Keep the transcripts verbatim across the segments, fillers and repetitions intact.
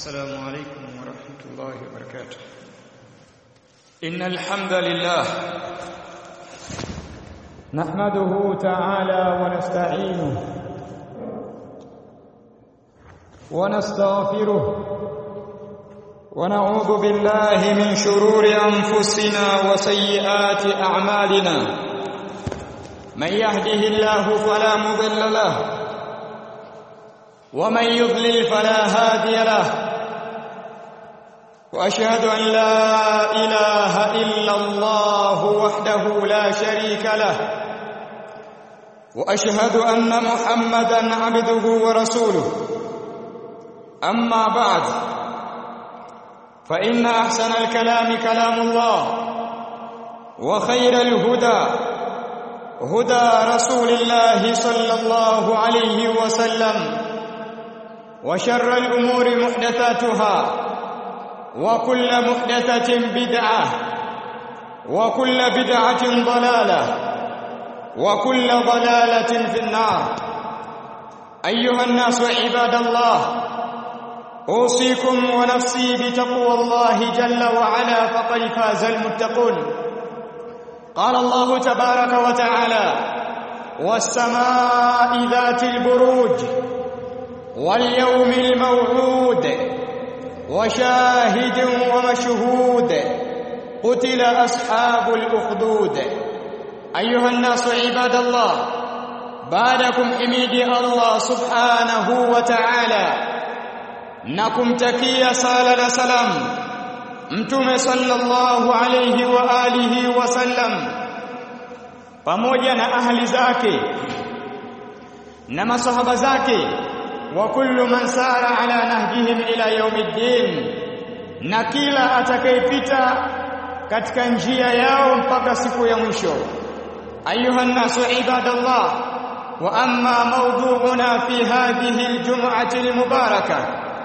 السلام عليكم ورحمة الله وبركاته. إن الحمد لله نحمده تعالى ونستعينه ونستغفره ونعوذ بالله من شرور أنفسنا وسيئات أعمالنا. من يهده الله فلا مضل له ومن يضلل فلا هادي له، وأشهد أن لا إله إلا الله وحده لا شريك له، وأشهد أن محمدا عبده ورسوله. أما بعد، فإن أحسن الكلام كلام الله، وخير الهدى هدى رسول الله صلى الله عليه وسلم، وشر الأمور محدثاتها، وكل محدثة بدعة، وكل بدعة ضلالة، وكل ضلالة في النار. أيها الناس عباد الله، أوصيكم ونفسي بتقوى الله جل وعلا، فقد فاز المتقون. قال الله تبارك وتعالى: والسماء ذات البروج واليوم الموعود وشاهد ومشهود قتل أصحاب الأخدود. أيها الناس عباد الله، بعدكم حميدي الله سبحانه وتعالى نكم تكيا صلى سلام mtume sallallahu alayhi wa alihi wasallam pamoja na ahli zake na masahaba zake wa kullu man sara ala nahjihim ila yaumiddin, na kila atakayepita katika njia yao mpaka siku ya mwisho. Ayuha nasu ibadallah, wa amma mawdu'una fi hadhihi aljum'ati almubarakah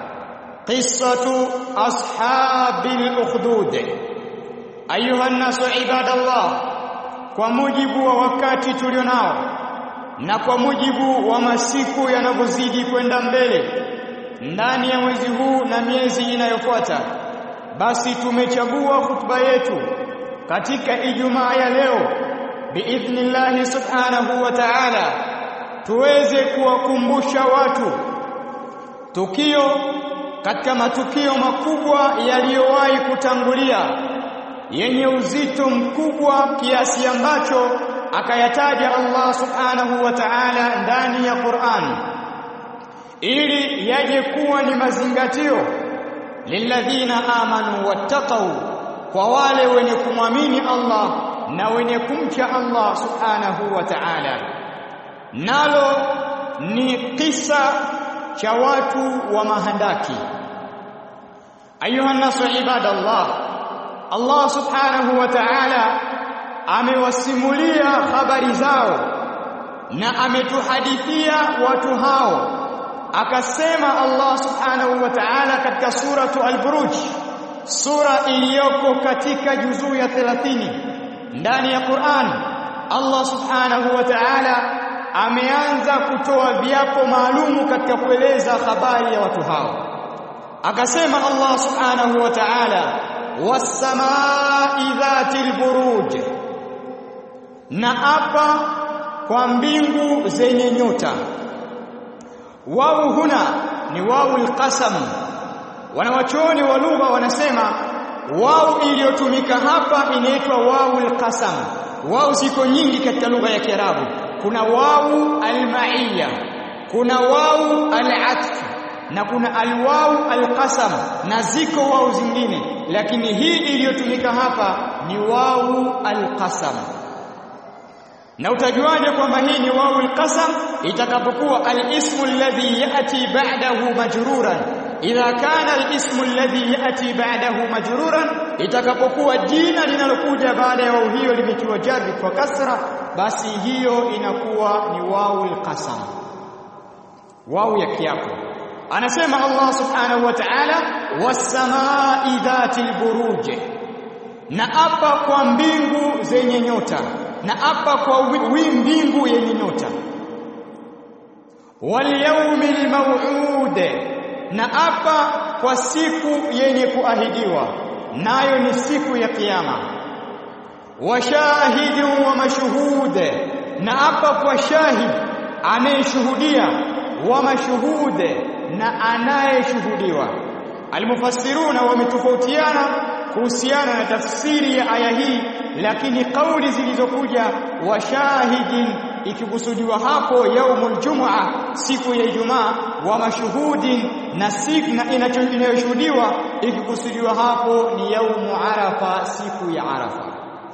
qissatu ashabil ukhdud. Ayuha nasu ibadallah, kwa mujibu wa wakati tulionao na kwa mujibu wa masiku yanavyozidi kwenda mbele ndani ya mwezi huu na miezi inayofuata, basi tumechagua hutuba yetu katika Ijumaa ya leo biidhnillah subhanahu wa ta'ala tuweze kuwakumbusha watu tukio katika matukio makubwa yaliyowahi kutangulia yenye uzito mkubwa kiasi ambacho akayataja Allah subhanahu wa ta'ala ndani ya Qur'an, ili yaje kuwa ni mazingatio lilladhina amanu wattaqau, kwa wale wenye kumwamini Allah na wenye kumcha Allah subhanahu wa ta'ala. Nalo ni kisa cha watu wa mahandaki. Ayuha nasu ibadallah, Allah subhanahu wa ta'ala amewasimulia habari zao na ametuhadithia watu hao. Akasema Allah subhanahu wa ta'ala katika suratu al-Buruj, sura iliyoko katika juzuu ya thelathini ndani ya Qur'an, Allah subhanahu wa ta'ala ameanza kutoa viapo maalumu katika kueleza habari ya watu hao. Akasema Allah subhanahu wa ta'ala: was-samaa'i dhatil buruj, na apa kwa mbingu zenye nyota. Wao huna ni wao al-qasam. Wanawachuoni wa lugha wanasema wao iliyotumika hapa inaitwa wao al-qasam. Wao ziko nyingi katika lugha ya Kiarabu. Kuna wao al-ma'iyya, kuna wao al-atf, na kuna al-wao al-qasam, na ziko wao zingine, lakini hii iliyotumika hapa ni wao al-qasam. Na utajuaje kwamba hii ni wao al-qasam? Itakapokuwa al-ismu alladhi yati ba'dahu majruran. Idha kana al-ismu alladhi yati ba'dahu majruran, itakapokuwa jina linalokuja baada ya wao hiyo limetiwa jarri kwa kasra, basi hiyo inakuwa ni wao al-qasam, wao ya kiapo. Anasema Allah subhanahu wa ta'ala: was-samaa'i dhatil buruj, na apa kwa mbingu zenye nyota, na apa kwa mbingu yenye nyota. Wal yawmil maw'ud, na apa kwa siku yenye kuahidiwa, nayo ni siku ya kiyama. Wa shahidin wa mashhude, na hapa kwa shahid anayeshuhudia, wa mashhude, na anayeshuhudiwa. Almufassiruna wametofautiana kuhusiana na tafsiri ya aya hii, lakini kauli zilizokuja wa shahidin ikikusudiwa hapo yaumul jum'a, siku ya Ijumaa, wa mashhudin, na siku na inayoshuhudiwa ikikusudiwa hapo ni yaumu Arafa, siku ya Arafa.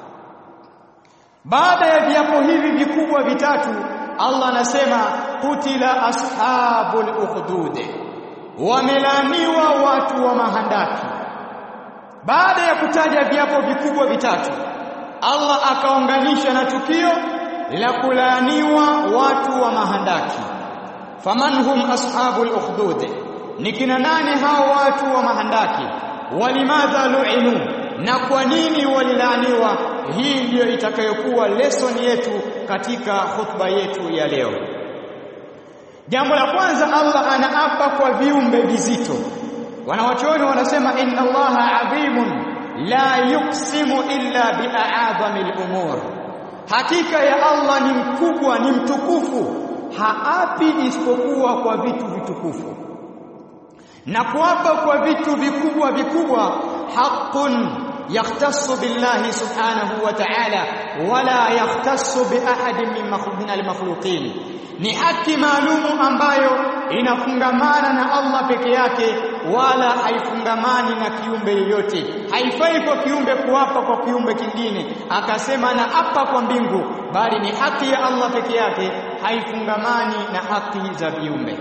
Baada ya viapo hivi vikubwa vitatu, Allah anasema kutila ashabul ukhdud, wamelaaniwa watu wa mahandaki. Baada ya kutaja viapo vikubwa vitatu, Allah akaunganisha na tukio la kulaaniwa watu wa mahandaki. Faman hum ashabul ukhdud, ni kina nani hao watu wa mahandaki? Walimadha lu'inu, na kwa nini walilaaniwa? Hii ndiyo itakayokuwa lesson yetu katika khutba yetu ya leo. Jambo la kwanza, Allah anaapa kwa viumbe vizito. Wanawachuoni wanasema inna Allaha adhimun la yuqsimu illa bi'a'zamil umur, hakika ya Allah ni mkubwa, ni mtukufu, haapi isipokuwa kwa vitu vitukufu. Na kuapa kwa vitu vikubwa vikubwa haqqun yakhtassu billahi subhanahu wa ta'ala wala yakhtassu bi ahadin min al-makhluqin, ni haki maalumu ambayo inafungamana na Allah peke yake, wala haifungamani na kiumbe yoyote. Haifai kwa kiumbe kuapa kwa kiumbe kingine akasema na apa kwa mbingu, bali ni haki ya Allah peke yake, haifungamani na haki za viumbe.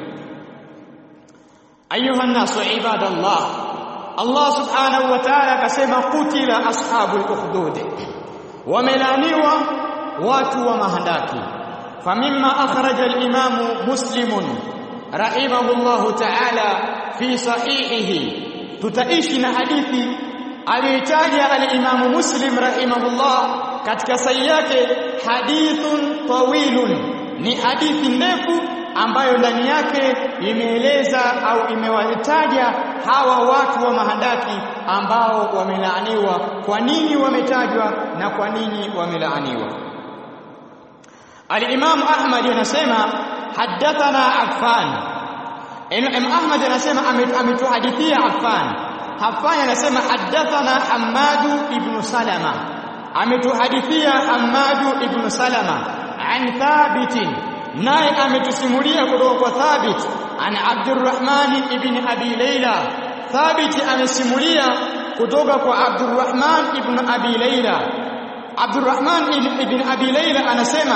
Ayuha nasu ibadallah, Allah subhanahu wa ta'ala akasema kutila ashabul ukhdud, wamelaniwa watu wa mahandaki. Famimma akhraja al-Imam Muslim rahimahullahu ta'ala fi sahihihi, tutaishi na hadithi aliyotaja al-Imam Muslim rahimahullah katika sahihi yake, hadithun tawilun, ni hadithi ndefu ambayo ndani yake imeeleza au imewataja hawa watu wa mahandaki ambao wamelaaniwa, kwa nini wametajwa na kwa nini wamelaaniwa. Al-Imam Ahmad anasema hadathana Affan. Imam Ahmad anasema ametuhadithia Affan. Affan anasema hadathana Hammad ibn Salama, ametuhadithia Hammad ibn Salama an Thabit, naye ametusimulia kutoka kwa Thabit an Abdurrahman ibn Abi Layla. Thabit amesimulia kutoka kwa Abdurrahman ibn Abi Layla. Abdurrahman ibn Abi Layla anasema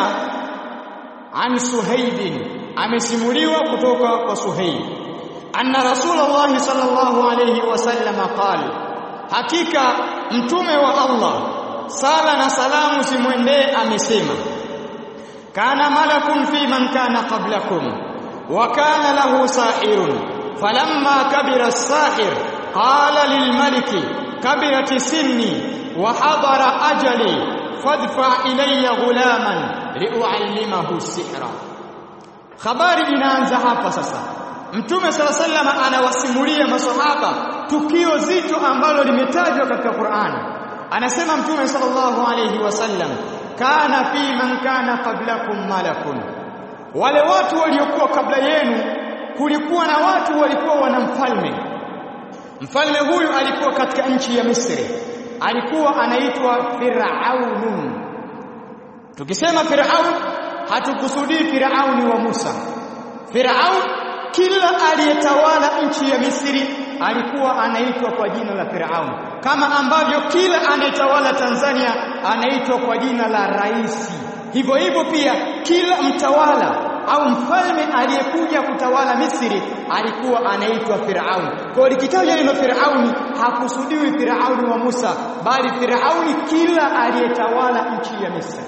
an Suhaib, amesimuliwa kutoka kwa Suhaib anna Rasulullah sallallahu alayhi wasallam qala, hakika mtume wa Allah sala na salamu simwendee amesema, kana malakun fi man kana qablakum wa kana lahu sahirun falamma kabira as-sahir qala lil maliki kabirati sinni wa hadara ajali fadfa ilayya ghulaman liuallimahu sihra. Habari inaanza hapa sasa. Mtume sala sallama anawasimulia maswahaba tukio zito ambalo limetajwa katika Qur'an. Anasema Mtume sallallahu alayhi wasallam, kana fi man kana qablakum malakun, wale watu waliokuwa kabla yenu kulikuwa na watu walikuwa wana mfalme. Mfalme huyu alikuwa katika nchi ya Misri, alikuwa anaitwa Firaun. Tukisema Firaun hatukusudii Firauni wa Musa. Firaun, kila aliyetawala nchi ya Misri alikuwa anaitwa kwa jina la Firaun, kama ambavyo kila anayetawala Tanzania anaitwa kwa jina la rais. Hivyo hivyo pia kila mtawala au mfalme aliyekuja kutawala Misri alikuwa anaitwa Firaun. Kwa likitajwa neno Firauni hakusudiwi Firauni wa Musa, bali Firauni kila aliyetawala nchi ya Misri.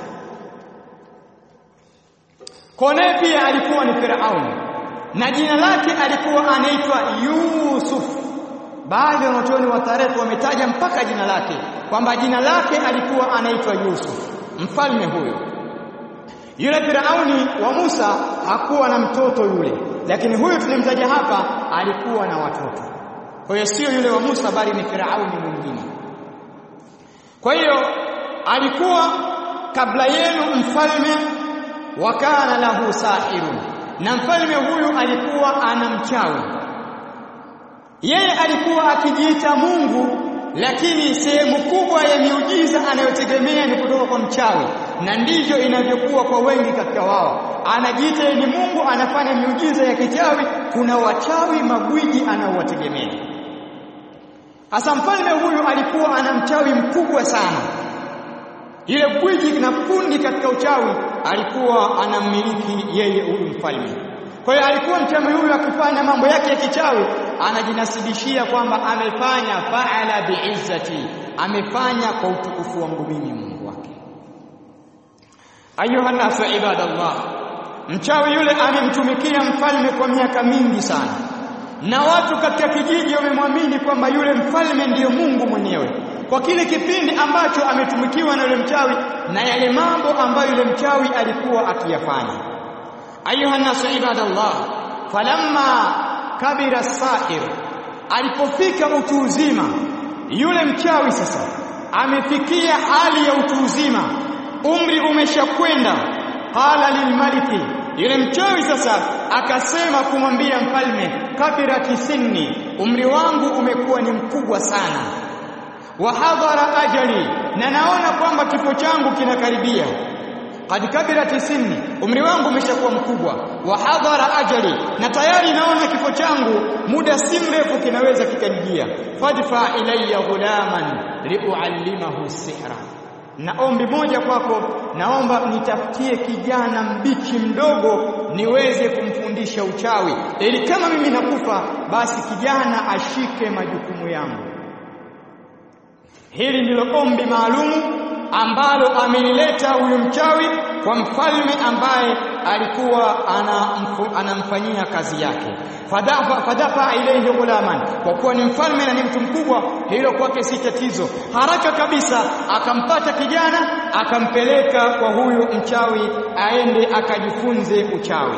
Kone pia alikuwa ni Firauni, na jina lake alikuwa anaitwa Yusuf. Baadhi ya wanachuoni wa tarehe wametaja mpaka jina lake kwamba jina lake alikuwa anaitwa Yusuf, mfalme huyo. Yule Firauni wa Musa hakuwa na mtoto yule, lakini huyu tulimtaja hapa alikuwa na watoto. Kwa hiyo sio yule wa Musa bali ni Firauni mwingine. Kwa hiyo alikuwa kabla yenu mfalme wa kana lahu sahirun, na mfalme huyu alikuwa ana mchawi. Yeye alikuwa akijiita Mungu, lakini sehemu kubwa ya miujiza anayotegemea ni kutoka kwa mchawi, na ndivyo inavyokuwa kwa wengi katika wao. Anajiita ni Mungu, anafanya miujiza ya kichawi, kuna wachawi magwiji anaowategemea. Hasa mfalme huyu alikuwa ana mchawi mkubwa sana. Ile gwiji na kundi katika uchawi alikuwa anamiliki yeye huyu mfalme. Kwa hiyo alikuwa mchawi huyu akifanya mambo yake ya kichawi anajinasibishia kwamba amefanya faala biizzati, amefanya kwa utukufu wangu mimi Mungu wake. Ayuha nasu ibadallah, mchawi yule amemtumikia mfalme kwa miaka mingi sana, na watu katika kijiji wamemwamini kwamba yule mfalme ndiyo Mungu mwenyewe kwa kile kipindi ambacho ametumikiwa na yule mchawi na yale mambo ambayo yule mchawi alikuwa akiyafanya. Ayuha nasu ibadallah, falamma kabira sahir, alipofika utu uzima yule mchawi sasa amefikia hali ya utu uzima, umri umeshakwenda. Qala lilmaliki, yule mchawi sasa akasema kumwambia mfalme, kabira kisinni, umri wangu umekuwa ni mkubwa sana, wa hadhara ajali, na naona kwamba kifo changu kinakaribia. Qad kabirat sinni, umri wangu umeshakuwa mkubwa, wa hadhara ajali, na tayari naona kifo changu muda si mrefu kinaweza kikanijia. Fadfa ilayya ghulaman liuallimahu sihra, na ombi moja kwako, naomba nitafutie kijana mbichi mdogo niweze kumfundisha uchawi, ili kama mimi nakufa basi kijana ashike majukumu yangu. Hili ndilo ombi maalumu ambalo amelileta huyu mchawi kwa mfalme ambaye alikuwa anamfanyia kazi yake. Fadafa fadafa ilayhi ghulaman, kwa kuwa ni mfalme na ni mtu mkubwa, hilo kwake si tatizo. Haraka kabisa akampata kijana akampeleka kwa huyu mchawi aende akajifunze uchawi.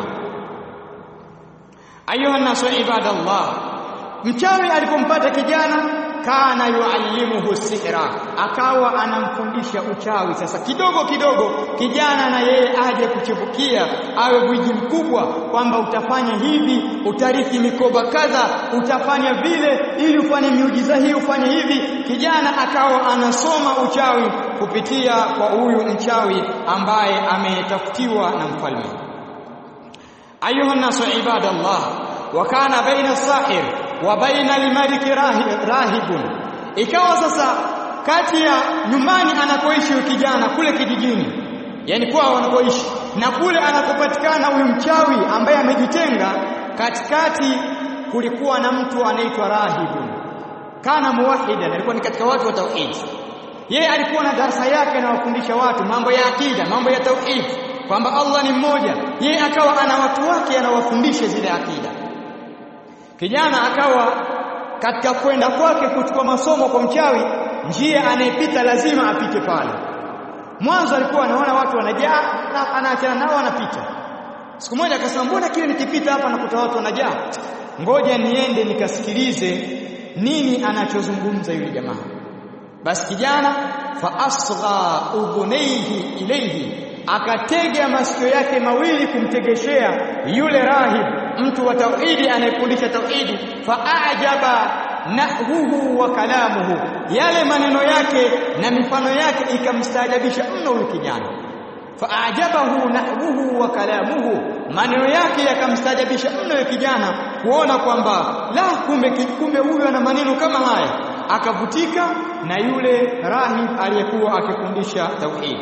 Ayuha nasu ibadallah, mchawi alipompata kijana kana yuallimuhu sihra, akawa anamfundisha uchawi. Sasa kidogo kidogo kijana na yeye aje kuchipukia, awe gwiji mkubwa, kwamba utafanya hivi, utarithi mikoba kadha, utafanya vile, ili ufanye miujiza hii, ufanye hivi. Kijana akawa anasoma uchawi kupitia kwa huyu mchawi ambaye ametafutiwa na mfalme. Ayuha nasu ibadallah, wa kana baina sahir wa baina al-maliki rahibun, ikawa sasa kati ya nyumbani anakoishi kijana kule kijijini, yani kwao wanakoishi, na kule anakopatikana huyu mchawi ambaye amejitenga, katikati kulikuwa na mtu anaitwa rahibun. Kana muwahida, alikuwa ni katika watu wa tauhid. Yeye alikuwa na darasa yake na wafundisha watu mambo ya akida, mambo ya tauhid, kwamba Allah ni mmoja. Yeye akawa ana watu wake anawafundisha zile akida. Kijana akawa katika kwenda kwake kuchukua masomo kwa mchawi, njia anayepita lazima apite pale. Mwanzo alikuwa anaona watu wanajaa na anaachana nao anapita. Siku moja akasema, mbona kile nikipita hapa nakuta watu wanajaa, ngoja niende nikasikilize nini anachozungumza yule jamaa. Basi kijana fa asgha udhunaihi ilayhi, akatega masikio yake mawili kumtegeshea yule rahib, mtu wa tauhidi anayefundisha tauhidi. Fa ajaba nahwuhu wa kalamuhu, yale maneno yake na mifano yake ikamstaajabisha mno yule kijana. Fa ajabahu nahwuhu wa kalamuhu, maneno yake yakamstaajabisha mno yule kijana, kuona kwamba la, kumbe kumbe huyu ana maneno kama haya. Akavutika na yule rahib aliyekuwa akifundisha tauhid.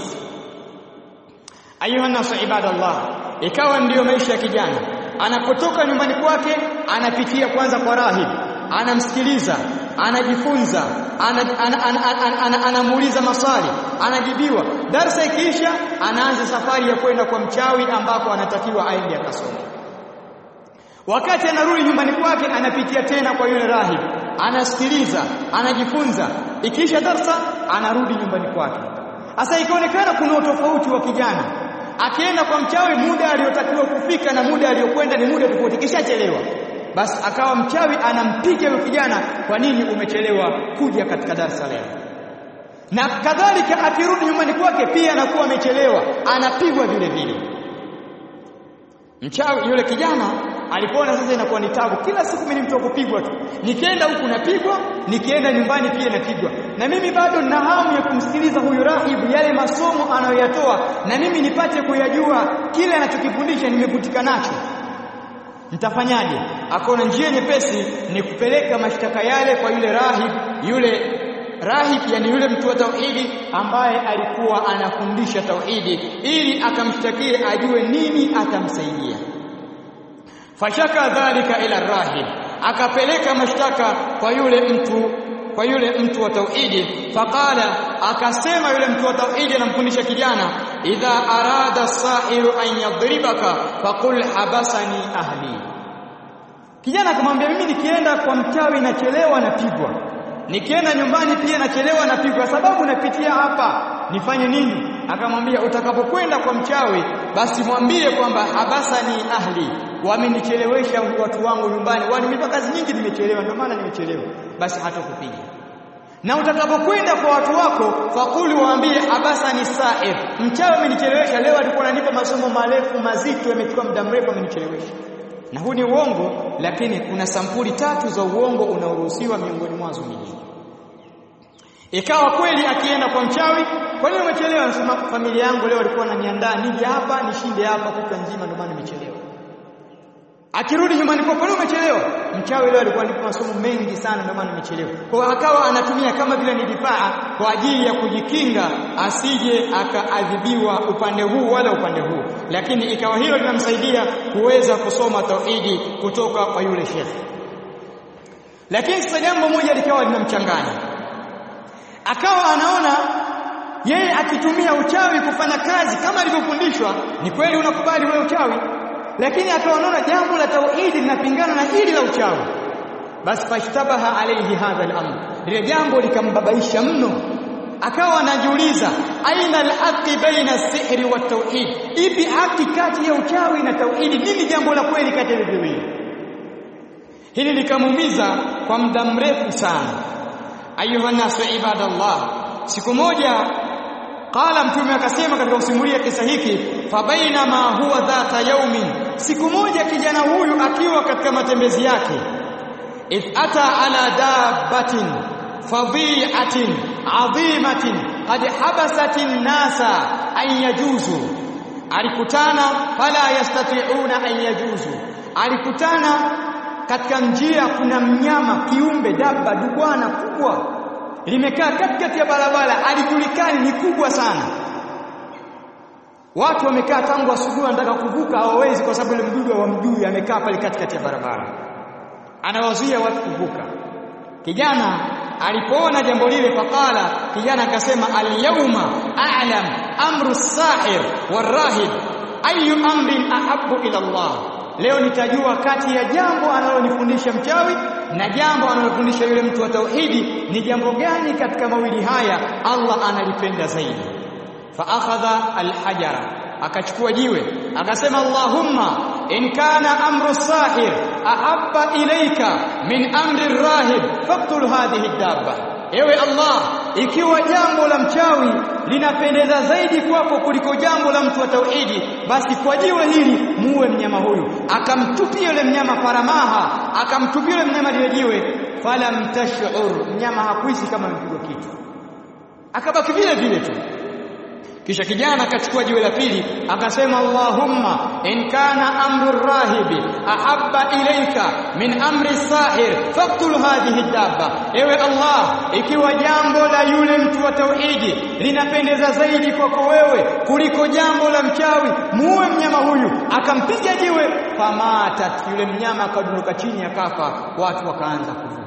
Ayuha nasu ibadallah, ikawa ndiyo maisha ya kijana. Anapotoka nyumbani kwake anapitia kwanza kwa rahib, anamsikiliza, anajifunza, anamuuliza maswali, anajibiwa. Darasa ikiisha anaanza safari ya kwenda kwa mchawi ambako anatakiwa aende akasome. Wakati anarudi nyumbani kwake anapitia tena kwa yule rahib, anasikiliza, anajifunza. Ikiisha darasa anarudi nyumbani kwake. Sasa ikaonekana kuna utofauti wa kijana. Akienda kwa mchawi muda aliotakiwa kufika na muda aliokwenda ni muda tofauti, kishachelewa. basi akawa mchawi anampiga yule kijana, kwa nini umechelewa kuja katika darasa leo? Na kadhalika akirudi nyumbani kwake pia anakuwa amechelewa, anapigwa vile vile. Mchawi yule kijana alipoona sasa inakuwa ni tabu, kila siku mimi mtu kupigwa tu, nikienda huku napigwa, nikienda nyumbani pia napigwa, na mimi bado nina hamu ya kumsikiliza huyu rahibu, yale masomo anayoyatoa na mimi nipate kuyajua kile anachokifundisha, nimevutika nacho. Nitafanyaje? Akaona njia nyepesi ni kupeleka mashtaka yale kwa yule rahib, yule rahib yani yule mtu wa tauhidi ambaye alikuwa anafundisha tauhidi, ili akamshtakie ajue nini atamsaidia. Fashaka dhalika ila rahib, akapeleka mashtaka kwa yule mtu kwa yule mtu wa tauhidi. Faqala, akasema yule mtu wa tauhidi anamfundisha kijana, idha arada as-sahiru an yadribaka faqul habasani ahli. Kijana akamwambia, mimi nikienda kwa mchawi nachelewa napigwa, nikienda nyumbani pia nachelewa napigwa, sababu napitia hapa, nifanye nini? Akamwambia, utakapokwenda kwa mchawi basi mwambie kwamba habasani ahli, wamenichelewesha watu wangu nyumbani, wananipa kazi nyingi, nimechelewa, ndio maana nimechelewa, basi hatakupiga. Na utakapokwenda kwa watu wako fakuli, waambie habasani sahir, mchawi amenichelewesha leo, alikuwa ananipa masomo marefu mazito, yamechukua muda mrefu, amenichelewesha. Na huu ni uongo, lakini kuna sampuli tatu za uongo unaoruhusiwa, miongoni mwazo nyingine. Ikawa kweli akienda kwa mchawi, kwa nini umechelewa? Anasema, familia yangu leo walikuwa wananiandaa nije hapa nishinde hapa kutwa nzima, ndio maana nimechelewa. Akirudi nyumbani kwa, kwa nini umechelewa? Mchawi leo alikuwa ananipa masomo mengi sana, ndio maana nimechelewa. Kwa akawa anatumia kama vile ni difaa kwa ajili ya kujikinga asije akaadhibiwa upande huu wala upande huu, lakini ikawa hilo linamsaidia kuweza kusoma tauhidi kutoka kwa yule shekhi. Lakini sasa jambo moja likawa linamchanganya, akawa anaona yeye akitumia uchawi kufanya kazi kama alivyofundishwa, ni kweli unakubali wewe uchawi, lakini akawa anaona jambo la tauhidi linapingana na hili la uchawi. Basi fashtabaha alayhi hadha al-amr, lile jambo likambabaisha mno. Akawa anajiuliza, aina al-haqqi baina as-sihri wa at-tauhid, ipi haki kati ya uchawi na tauhidi? Nini jambo la kweli kati ya viwili? Hili likamuumiza kwa muda mrefu sana. Ayuha nasu ibadallah, siku moja qala mtume akasema katika kusimulia kisa hiki, fa bainama huwa dhata yaumin, siku moja kijana huyu akiwa katika matembezi yake, idh ata ala dabbatin fadhi'atin adhimatin qad habasatin nasa an yajuzu, alikutana fala yastati'una an yajuzu, alikutana katika njia kuna mnyama kiumbe dabba dubwana kubwa limekaa katikati ya barabara, alijulikani ni kubwa sana. Watu wamekaa tangu asubuhi wanataka kuvuka, hawawezi kwa sababu ile mdudu hawamjui, amekaa pale katikati ya barabara, anawazuia watu kuvuka. Kijana alipoona jambo lile, faqala, kijana akasema, al-yawma a'lam amru as-sahir war-rahib ayu amrin ahabbu ila Allah, leo nitajua kati ya jambo analonifundisha mchawi na jambo analofundisha yule mtu wa tauhidi, ni jambo gani katika mawili haya Allah analipenda zaidi. Fa akhadha al-hajara, akachukua jiwe, akasema, Allahumma in kana amru as-sahir ahabba ilayka min amri ar-rahib faqtul hadhihi ad-dabba, ewe Allah, ikiwa jambo la mchawi linapendeza zaidi kwako kuliko jambo la mtu wa tauhidi, basi kwa jiwe hili muue mnyama huyu. Akamtupia yule mnyama faramaha, akamtupia yule mnyama lile jiwe, falam tash'ur, mnyama hakuhisi kama amepigwa kitu, akabaki vile vile tu. Kisha kijana akachukua jiwe la pili, akasema, Allahumma in kana amru ar-rahibi ahabba ilayka min amri as-sahir faqtul hadhihi ad-dabba, ewe Allah, ikiwa jambo la yule mtu wa tauhidi linapendeza zaidi kwako wewe kuliko jambo la mchawi, muue mnyama huyu. Akampiga jiwe, famatat, yule mnyama akadondoka chini akafa, watu wakaanza kuvuka.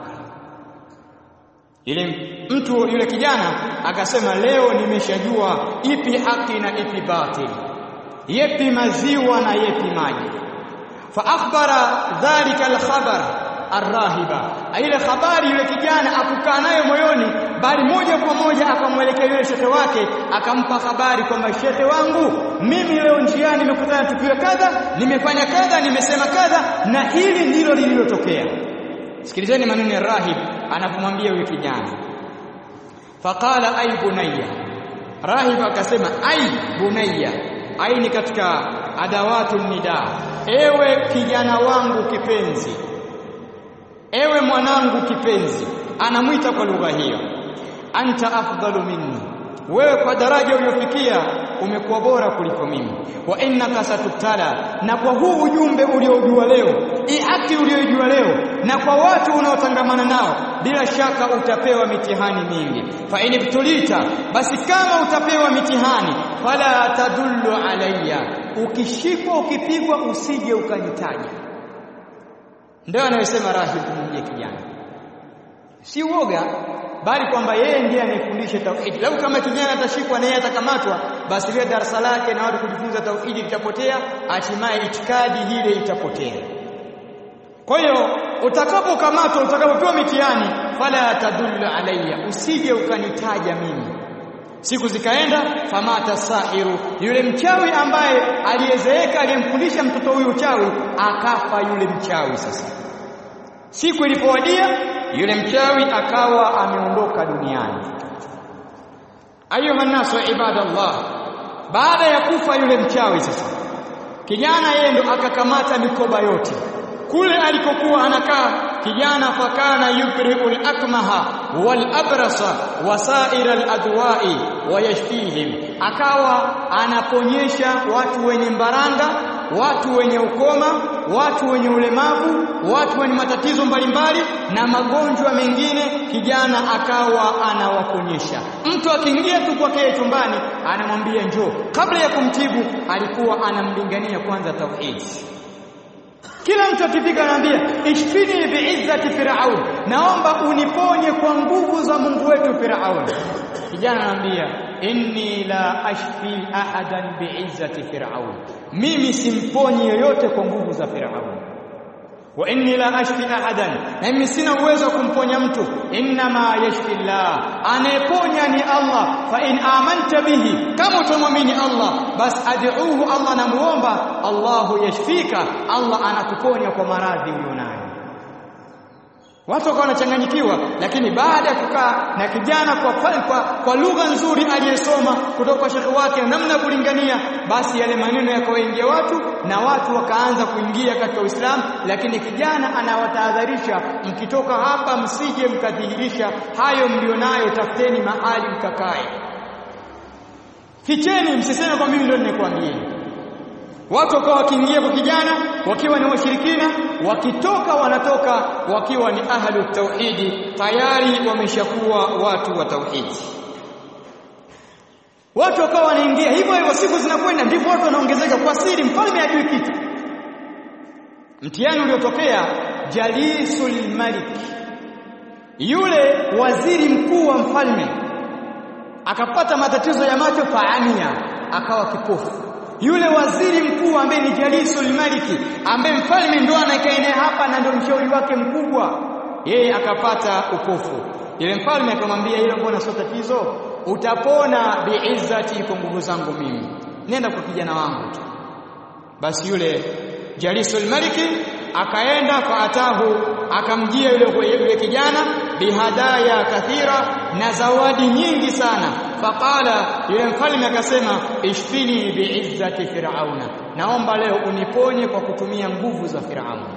Ile mtu yule kijana akasema, leo nimeshajua ipi haki na ipi batili, yepi maziwa na yepi maji. Fa akhbara dhalika al-khabar arrahiba. Ile habari yule kijana akukaa nayo moyoni, bali moja kwa moja akamwelekea yule shekhe wake, akampa habari kwamba shekhe wangu, mimi leo njiani nimekutana tukio kadha, nimefanya kadha, nimesema kadha, na hili ndilo lililotokea. Sikilizeni maneno ya rahib anapomwambia yule kijana. Faqala ay bunayya, rahib akasema ay bunayya. Ay ni katika adawatu nida, ewe kijana wangu kipenzi, ewe mwanangu kipenzi. Anamwita kwa lugha hiyo. Anta afdalu minni, wewe kwa daraja uliyofikia umekuwa bora kuliko mimi. Wa innaka satubtala, na kwa huu ujumbe uliojua leo, hii haki uliojua leo, na kwa watu unaotangamana nao, bila shaka utapewa mitihani mingi. Fa inibtulita, basi kama utapewa mitihani, fala tadullu alayya, ukishikwa ukipigwa usije ukanitaja. Ndio anayosema rahib kumwambia kijana, si uoga, bali kwamba yeye ndiye anayefundisha tauhid. Lau kama kijana atashikwa na yeye atakamatwa, basi ile darasa lake na watu kujifunza tauhid litapotea, hatimaye itikadi ile itapotea. Kwa hiyo utakapokamatwa, utakapopewa mitihani, fala tadullu alayya, usije ukanitaja mimi. Siku zikaenda, famata sahiru, yule mchawi ambaye aliyezeeka aliyemfundisha mtoto huyu uchawi akafa yule mchawi. Sasa siku ilipowadia, yule mchawi akawa ameondoka duniani. Ayuha nasu ibadallah, baada ya kufa yule mchawi, sasa kijana yeye ndo akakamata mikoba yote kule alikokuwa anakaa kijana. Fakana yukriul akmaha wal abrasa wasaira al adwa'i wa yashfihim, akawa anaponyesha watu wenye mbaranga, watu wenye ukoma, watu wenye ulemavu, watu wenye matatizo mbalimbali na magonjwa mengine. Kijana akawa anawaponyesha. Mtu akiingia tu kwake chumbani anamwambia njoo. Kabla ya kumtibu alikuwa anamlingania kwanza tauhid. Kila mtu akifika anaambia ishfini bi'izzati Firaun, naomba uniponye kwa nguvu za Mungu wetu Firaun. Kijana anamwambia inni la ashfi ahadan bi'izzati Firaun, mimi simponyi yoyote kwa nguvu za Firaun. Wa inni la ashfi ahadan, na mimi sina uwezo wa kumponya mtu. Inma yashfi Allah, anayeponya ni Allah. Fa in amanta bihi, kama utamwamini Allah, bas ad'uhu, Allah namuomba, Allahu yashfika, Allah anakuponya kwa maradhi ulionayo. Watu wakawa wanachanganyikiwa, lakini baada ya kukaa na kijana kwa kwa, kwa lugha nzuri aliyesoma kutoka kwa shekhi wake namna kulingania, basi yale maneno yakawaingia watu na watu wakaanza kuingia katika Uislamu. Lakini kijana anawatahadharisha, mkitoka hapa msije mkadhihirisha hayo mlionayo, tafuteni mahali mkakae, ficheni, msiseme kwa mimi ndio nimekuambieni. Watu wakawa wakiingia kwa kijana wakiwa ni washirikina, wakitoka wanatoka wakiwa ni ahlu tauhidi, tayari wameshakuwa watu wa tauhidi. Watu wakawa wanaingia hivyo hivyo, siku zinakwenda ndivyo watu wanaongezeka kwa siri, mfalme hajui kitu. Mtihani uliotokea, Jalisul Malik, yule waziri mkuu wa mfalme akapata matatizo ya macho, faamia, akawa kipofu. Yule waziri mkuu ambaye ni Jalisul Maliki, ambaye mfalme ndo anakaenea hapa na ndio mshauri wake mkubwa, yeye akapata upofu. Yule mfalme akamwambia, hilo mbona sio tatizo, utapona biizzati, kwa nguvu zangu mimi, nenda kwa kijana wangu tu. Basi yule Jalisul Maliki akaenda, faatahu, akamjia yule yule kijana, bihadaya kathira, na zawadi nyingi sana. Faqala, yule mfalme akasema, ishfini biizzati Firauna, naomba leo uniponye kwa kutumia nguvu za Firauna.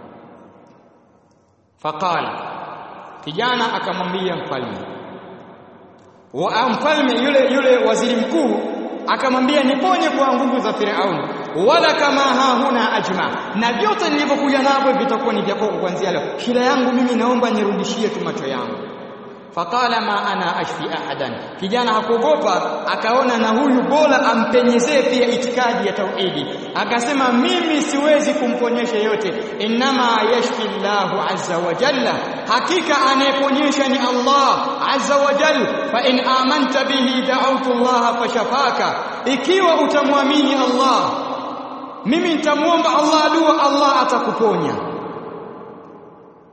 Faqala, kijana akamwambia mfalme, wa mfalme yule yule waziri mkuu akamwambia, niponye kwa nguvu za Firauna, wala kama hahuna ajma, na vyote nilivyokuja navyo vitakuwa ni vyako kuanzia leo. Shida yangu mimi naomba nirudishie tu macho yangu. Faqala ma ana ashfi ahadan, kijana hakuogopa, akaona na huyu bora ampenyezee pia itikadi ya tauhidi, akasema mimi siwezi kumponyesha yote. Inma yashfi Allahu azza wa jalla, hakika anayeponyesha ni Allah azza wa jalla. Fa in amanta bihi da'awtu Allah fashafaka, ikiwa utamwamini Allah, mimi nitamuomba Allah dua, Allah atakuponya.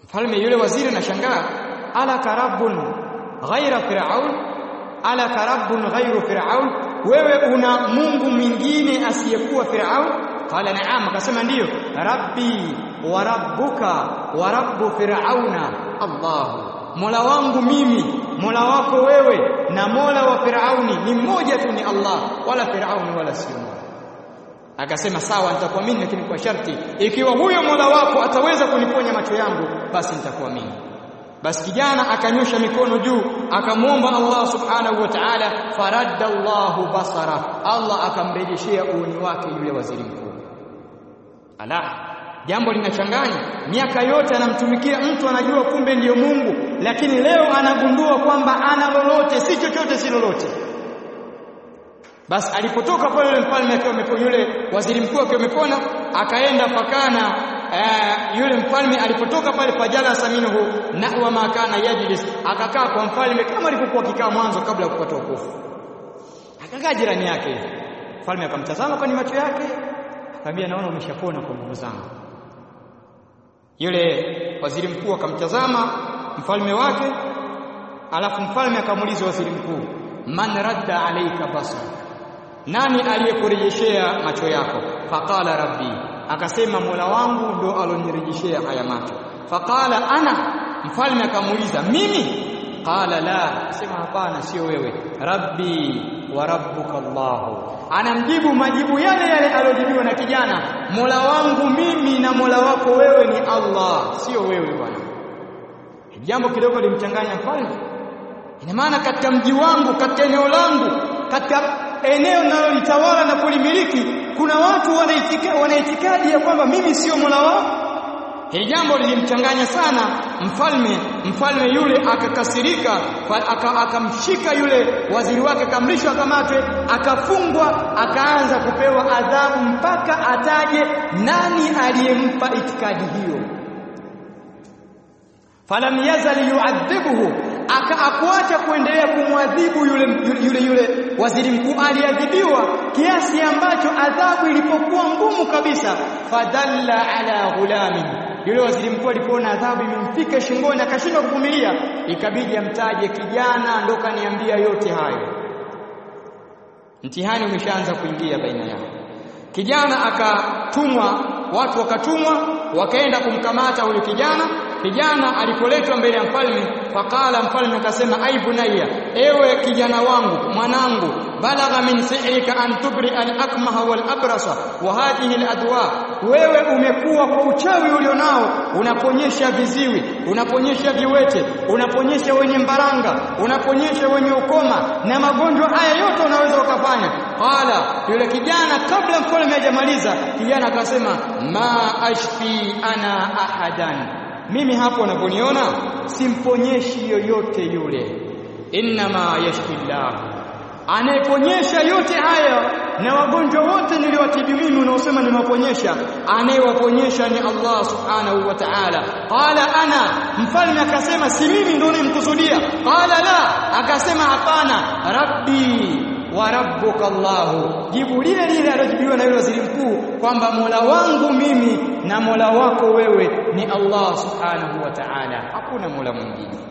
Mfalme yule waziri anashangaa, ala karabbun ghaira fir'aun, ala karabbun ghairu fir'aun, wewe una Mungu mwingine asiyekuwa Firaun? Qala na'am, akasema ndiyo. Rabbi wa rabbuka wa rabbu fir'auna Allahu, Mola wangu mimi, Mola wako wewe na Mola wa Firauni ni mmoja tu, ni Allah, wala Firauni wala si Mola. Akasema sawa, nitakuamini, lakini kwa sharti ikiwa huyo Mola wako ataweza kuniponya macho yangu, basi nitakuamini. Basi kijana akanyosha mikono juu akamwomba Allah subhanahu wa ta'ala, faradda Allahu basara, Allah akamrejeshea uoni wake yule waziri mkuu. Ala, jambo linachanganya. Miaka yote anamtumikia mtu, anajua kumbe ndiyo Mungu, lakini leo anagundua kwamba ana lolote si chochote, si lolote. Basi alipotoka pale yule mfalme akiwa amepona, yule waziri mkuu akiwa amepona, akaenda pakana. Uh, yule mfalme alipotoka pale, fajala saminuhu nahwa ma kana yajlis, akakaa kwa mfalme kama alipokuwa kikaa mwanzo kabla ya kupata wokovu. Akakaa jirani yake. Mfalme akamtazama kwa macho yake, akamwambia, naona umeshapona kwa nguvu zangu. Yule waziri mkuu akamtazama mfalme wake, alafu mfalme akamuuliza waziri mkuu, man radda alayka basar, nani aliyekurejeshea macho yako? Faqala rabbi, akasema Mola wangu ndo alonirejeshea haya macho. Faqala ana, mfalme akamuuliza mimi? Qala la, akasema hapana, sio wewe. Rabbi wa rabbuka Allah, anamjibu majibu yale yale aliyojibiwa na kijana, Mola wangu mimi na Mola wako wewe ni Allah, sio wewe bwana. Jambo kidogo limchanganya mfalme. Ina maana katika mji wangu, katika eneo langu, katika eneo ninalolitawala na kulimiliki, kuna watu wanaitikadi wanaitikadi ya kwamba mimi sio Mola wao. Hili jambo lilimchanganya sana mfalme. Mfalme yule akakasirika, akamshika yule waziri wake, kamrishwa kamatwe, akafungwa, akaanza kupewa adhabu mpaka ataje nani aliyempa itikadi hiyo. Falam yazal yu'adhibuhu, akaakuacha kuendelea kumwadhibu yule yule yule waziri mkuu. Aliadhibiwa kiasi ambacho adhabu ilipokuwa ngumu kabisa, fadalla ala ghulamin, yule waziri mkuu alipoona adhabu imemfika shingoni akashindwa kuvumilia, ikabidi amtaje kijana, ndo kaniambia yote hayo. Mtihani umeshaanza kuingia baina yao. Kijana akatumwa, watu wakatumwa wakaenda kumkamata huyo kijana. Kijana alipoletwa mbele ya mfalme, faqala, mfalme akasema, ai bunayya, ewe kijana wangu, mwanangu, balagha min sihrika an tubri al-akmaha wal-abrasa wa hadhihi al-adwa, wewe umekuwa kwa uchawi ulionao, unaponyesha viziwi, unaponyesha viwete, unaponyesha wenye mbaranga, unaponyesha wenye ukoma, na magonjwa haya yote unaweza ukafanya. Qala, yule kijana kabla mfalme hajamaliza, kijana akasema, ma ashfi ana ahadan, mimi hapo unaponiona simponyeshi yoyote yule, inma yashfillah, anayeponyesha yote haya na wagonjwa wote niliwatibu mimi unaosema nimewaponyesha, anayewaponyesha ni Allah subhanahu wa ta'ala. Qala ana, mfalme akasema si mimi ndio nimkusudia. Qala la, akasema hapana, rabbi wa rabbuka Allah, jibu lile lile alilojibiwa na yule waziri mkuu kwamba Mola wangu mimi na Mola wako wewe ni Allah subhanahu wa ta'ala, hakuna Mola mwingine.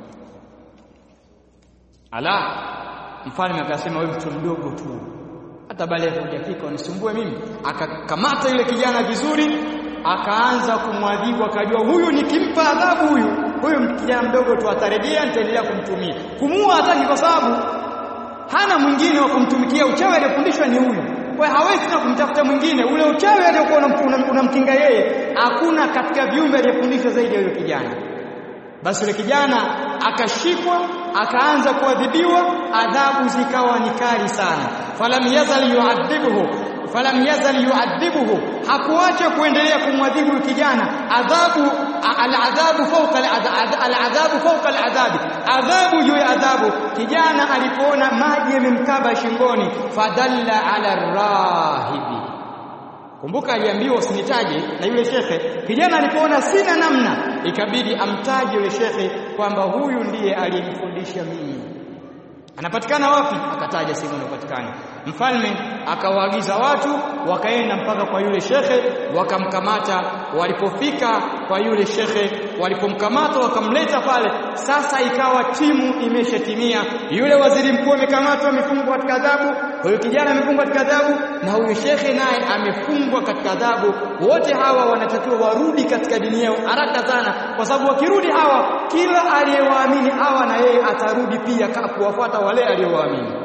Ala, mfalme akasema, wewe mtu mdogo tu, hata baada ya kujafika unisumbue mimi. Akakamata yule kijana vizuri, akaanza kumwadhibu, akajua huyu nikimpa adhabu huyu huyu kijana mdogo tu atarejea, nitaendelea kumtumia. Kumuua hataki kwa sababu hana mwingine wa kumtumikia. Uchawi aliyofundishwa ni huyu, kwa hiyo hawezi na kumtafuta mwingine. Ule uchawi aliokuwa unamkinga yeye, hakuna katika viumbe aliyefundishwa zaidi ya yule kijana. Basi yule kijana akashikwa, akaanza kuadhibiwa, adhabu zikawa ni kali sana. Falam yazal yu'adhibuhu, falam yazal yu'adhibuhu, hakuacha kuendelea kumwadhibu kijana. Adhabu, al-adhabu fawqa al-adhabu fawqa al-adhabi, adhabu juu ya adhabu. Kijana alipoona maji yamemkaba shingoni, fadalla ala rahibi, kumbuka aliambiwa usinitaje na yule shekhe. Kijana alipoona sina namna, ikabidi amtaje yule shekhe kwamba huyu ndiye aliyemfundisha mimi. Anapatikana wapi? Akataja sehemu anapatikana. Mfalme akawaagiza watu wakaenda mpaka kwa yule shekhe, wakamkamata. Walipofika kwa yule shekhe, walipomkamata wakamleta pale. Sasa ikawa timu imeshatimia. Yule waziri mkuu amekamatwa, amefungwa katika adhabu, huyo kijana amefungwa katika adhabu, na huyo shekhe naye amefungwa katika adhabu. Wote hawa wanatakiwa warudi katika dini yao haraka sana, kwa sababu wakirudi hawa, kila aliyewaamini hawa na yeye atarudi pia kuwafuata wale aliowaamini.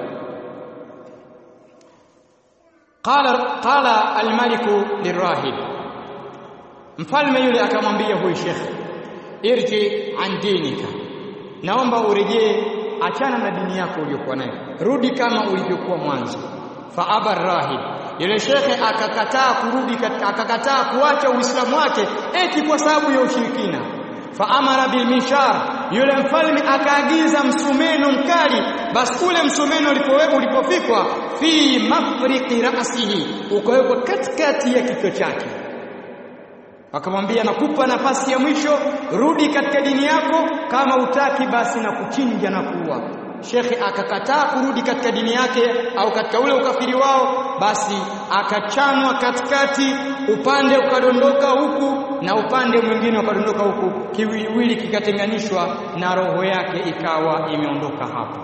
Qala qala al-maliku lirahib, mfalme yule akamwambia huyu shekhe, irji an dinika, naomba urejee, achana na dini yako uliyokuwa nayo, rudi kama ulivyokuwa mwanzo. Fa aba rahib, yule shekhe akakataa kurudi katika, akakataa kuacha Uislamu wake eti kwa sababu ya ushirikina. Fa amara bil mishar, yule mfalme akaagiza msumeno mkali. Basi ule msumeno ulipowekwa, ulipofikwa fi mafriqi ra'sihi, ukawekwa katikati ya kichwa chake. Akamwambia, nakupa nafasi ya mwisho, rudi katika dini yako, kama utaki basi na kuchinja na kuua. Shekhi akakataa kurudi katika dini yake au katika ule ukafiri wao, basi akachanwa katikati, upande ukadondoka huku na upande mwingine ukadondoka huku, kiwiliwili kikatenganishwa na roho yake ikawa imeondoka hapo.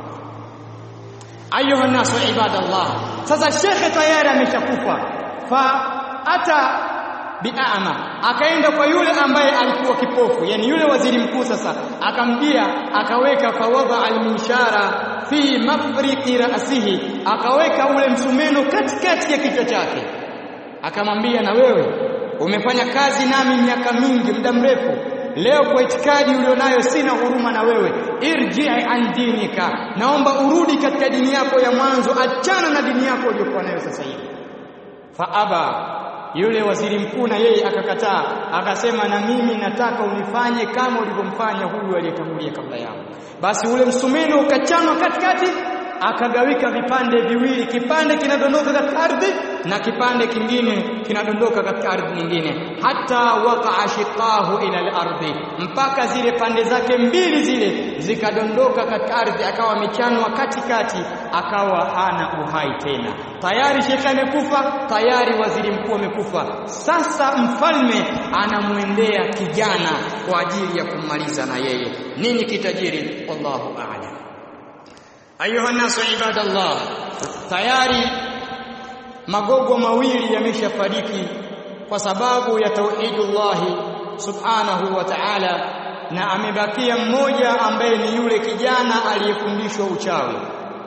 Ayuha nasu ibadallah, sasa shekhe tayari ameshakufa. Fa ata bi'ama, akaenda kwa yule ambaye alikuwa kipofu, yani yule waziri mkuu. Sasa akamjia, akaweka fawadha al-minshara fi mafriqi ra'sihi, akaweka ule msumeno katikati ya kichwa chake. Akamwambia, na wewe umefanya kazi nami miaka mingi, muda mrefu, leo kwa itikadi ulionayo sina huruma na wewe, irji an dinika, naomba urudi katika dini yako ya mwanzo, achana na dini yako uliyokuwa nayo sasa hivi. Fa aba, yule waziri mkuu na yeye akakataa, akasema, na mimi nataka unifanye kama ulivyomfanya huyu aliyetangulia kabla yako. Basi ule msumeno ukachanwa katikati, akagawika vipande viwili, kipande kinadondoka katika ardhi na kipande kingine kinadondoka katika ardhi nyingine, hata waqa'a shiqahu ila al-ardhi, mpaka zile pande zake mbili zile zikadondoka katika ardhi, akawa amechanwa katikati, akawa hana uhai tena. Tayari shekhe amekufa, tayari waziri mkuu amekufa. Sasa mfalme anamwendea kijana kwa ajili ya kummaliza na yeye. Nini kitajiri? Allahu a'lam. Ayuha nasu ibadallah, tayari magogo mawili yameshafariki kwa sababu ya tauhidullah subhanahu wa ta'ala, na amebakia mmoja ambaye ni yule kijana aliyefundishwa uchawi.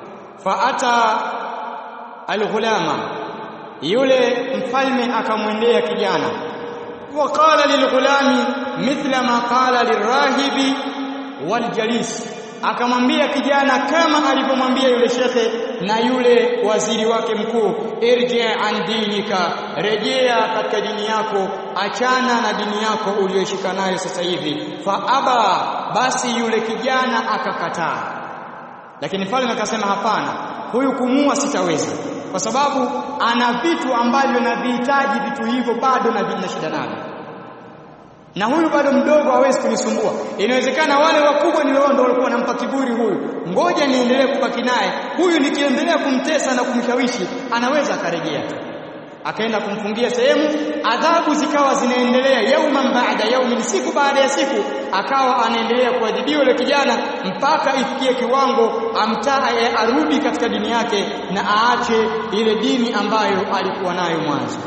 Faata alghulama, yule mfalme akamwendea kijana, waqala lilghulami mithla ma qala lirahibi waljalis, akamwambia kijana kama alivyomwambia yule shekhe na yule waziri wake mkuu, irji an dinika, rejea katika dini yako, achana na dini yako uliyoshika nayo sasa hivi. Fa aba, basi yule kijana akakataa. Lakini mfalme akasema, hapana, huyu kumua sitaweza, kwa sababu ana vitu ambavyo navihitaji, vitu hivyo bado na vina shida navyo, na huyu bado mdogo hawezi kunisumbua. Inawezekana wale wakubwa ni wao ndio walikuwa wanampa kiburi huyu, ngoja niendelee kubaki naye, huyu nikiendelea kumtesa na kumshawishi anaweza akarejea tu. Akaenda kumfungia sehemu, adhabu zikawa zinaendelea, yauman baada yaumin, siku baada ya siku, akawa anaendelea kuadhibiwa yule kijana mpaka ifikie kiwango amtae arudi katika dini yake na aache ile dini ambayo alikuwa nayo mwanzo.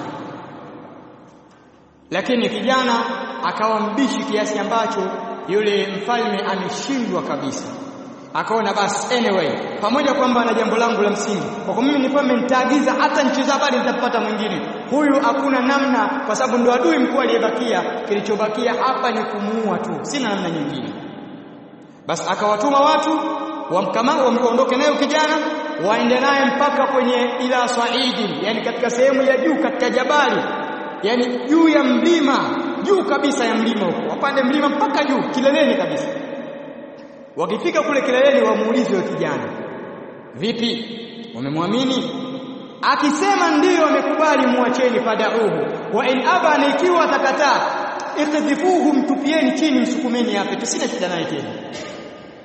Lakini kijana akawa mbishi kiasi ambacho yule mfalme ameshindwa kabisa. Akaona basi anyway, pamoja kwamba na jambo langu la msingi, kwa kuwa mimi nilikuwa nitaagiza hata nchi za bali nitapata mwingine, huyu hakuna namna, kwa sababu ndo adui mkuu aliyebakia, kilichobakia hapa ni kumuua tu, sina namna nyingine. Basi akawatuma watu wamkamao, waondoke nayo kijana, waende naye mpaka kwenye ila saidi, yani katika sehemu ya juu katika jabali, yani juu ya mlima, juu kabisa ya mlima huko, wapande mlima mpaka juu kileleni kabisa. Wakifika kule kileleni, wamuulize yule kijana, vipi, umemwamini? Akisema ndiyo amekubali, muacheni, fadauhu wa in aba, na ikiwa atakataa, ikdhifuhu, mtupieni chini, msukumeni hapa, tusina shida naye tena.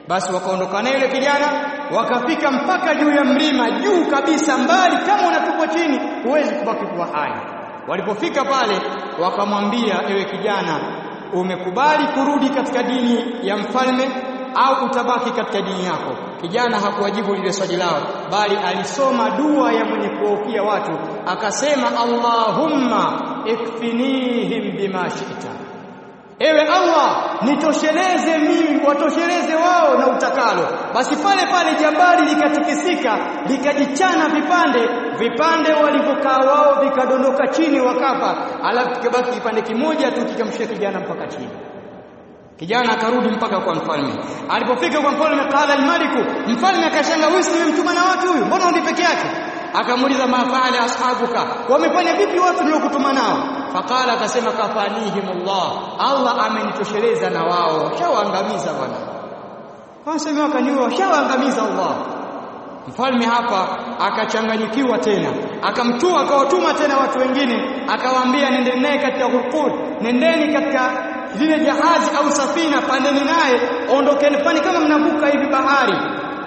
Basi wakaondoka na yule kijana, wakafika mpaka juu ya mlima, juu kabisa, mbali, kama unatupwa chini huwezi kubaki kuwa hai. Walipofika pale wakamwambia, ewe kijana, umekubali kurudi katika dini ya mfalme au utabaki katika dini yako? Kijana hakuwajibu lile swali lao, bali alisoma dua ya mwenye kuwaokia watu, akasema, Allahumma ikfinihim bima shi'ta, ewe Allah, nitosheleze mimi, watosheleze wao na utakalo. Basi pale pale jabali likatikisika, likajichana vipande vipande, walipokaa wao vikadondoka chini wakafa, alafu kikabaki kipande kimoja tu kikamshika kijana mpaka chini. Kijana akarudi mpaka kwa mfalme. Alipofika kwa mfalme, qala al-maliku, mfalme akashanga, wewe umemtuma na watu huyu, mbona undi peke yake? Akamuuliza, ma faala ashabuka, wamefanya vipi watu niliokutuma nao? Faqala, akasema, kafanihimullah, Allah amenitosheleza na wao, shawaangamiza bwana. Wanasema wakaniua, shawaangamiza Allah. Mfalme hapa akachanganyikiwa tena, akamtua akawatuma tena watu wengine, akawaambia, nendeni naye katika Ghurqud, nendeni katika zile jahazi au safina, pandeni naye, ondokeni, fani kama mnavuka hivi bahari.